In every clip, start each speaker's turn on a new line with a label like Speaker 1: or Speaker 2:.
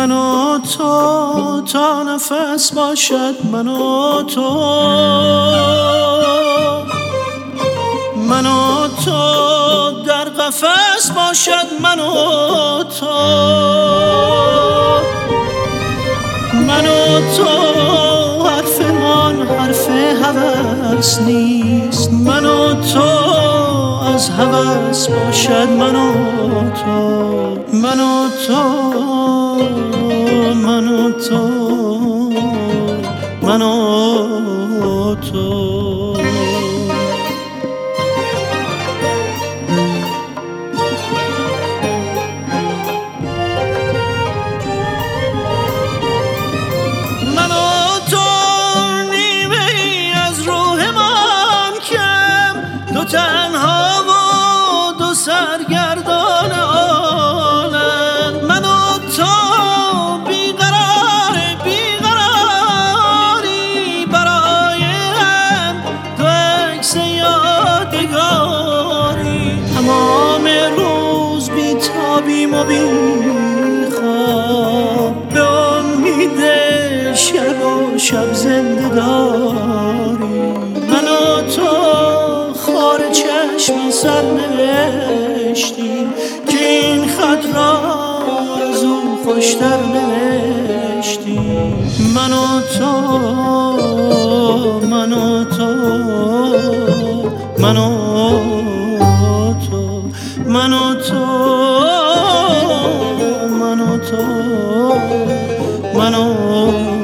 Speaker 1: من و تو تا نفس باشد، من و تو، من و تو در قفس باشد، من و تو، من و تو حرفمان حرف هوس نیست، من و تو از هوس باشد، من و تو، من و تو، من و تو، من و تو. تنها و دو سرگردان عالم، من و تو بیقرار بیقراری برای هم، دو عکس یادگاری، تمام روز بیتابیم و بیخواب، به امید شب و شب زنده داری، من و تو خار چشم سر نوشتیم که این خط را از او خوشتر نوشتیم، من و تو، من و تو، من و تو، من و تو، من و تو، من و تو.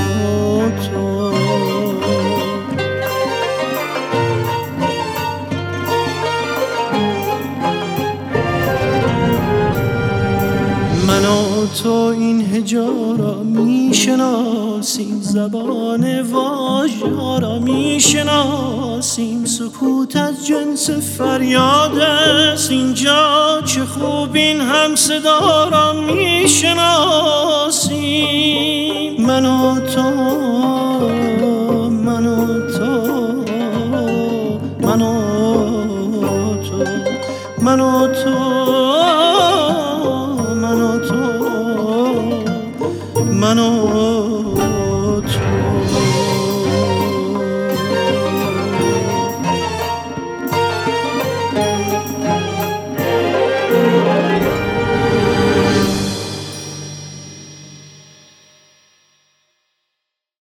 Speaker 1: من و تو این هجا را میشناسیم، زبان واژه را میشناسیم، سکوت از جنس فریاد است اینجا، چه خوب این هم صدا را میشناسیم، من و تو، من و تو، من و تو، من و تو، من و تو، من و